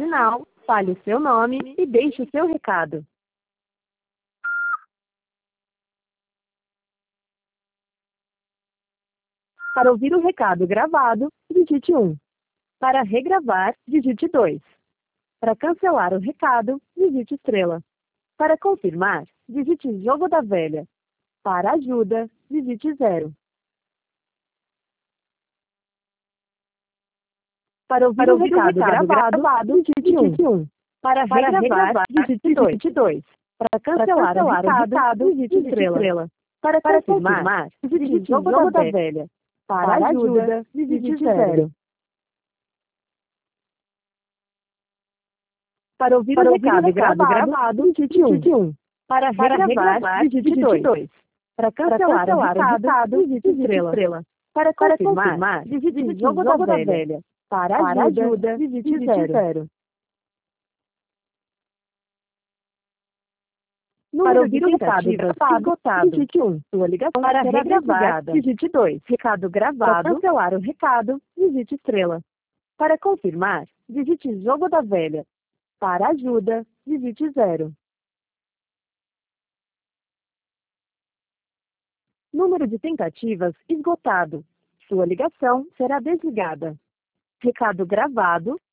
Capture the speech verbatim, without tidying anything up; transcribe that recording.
sinal, fale o seu nome e deixe o seu recado. Para ouvir o recado gravado, digite um. Para regravar, digite dois. Para cancelar o recado, digite estrela. Para confirmar, digite jogo da velha. Para ajuda, digite zero. Para ouvir, Para o, ouvir recado o recado gravado, gravado digite um. Para, Para regravar, regravar digite dois. Para cancelar, Para cancelar o recado, recado digite estrela. estrela. Para, Para confirmar, confirmar digite jogo, jogo da, da velha. Para, Para ajuda, digite zero. Para ouvir, Para o, ouvir recado o recado gravado, gravado digite um. Para, Para regravar, regravar digite dois. Para cancelar, Para cancelar o recado, recado digite estrela. estrela. Para confirmar, Para confirmar digite, digite jogo, jogo da, da velha. velha. Para, Para ajuda, ajuda digite, digite zero. zero. Para ouvir o recado gravado, digite um. Sua ligação para regravar, digite dois. Recado gravado, para cancelar o recado, digite estrela. Para confirmar, digite jogo da velha. Para ajuda, digite zero. Número de tentativas esgotado. Sua ligação será desligada. Recado gravado,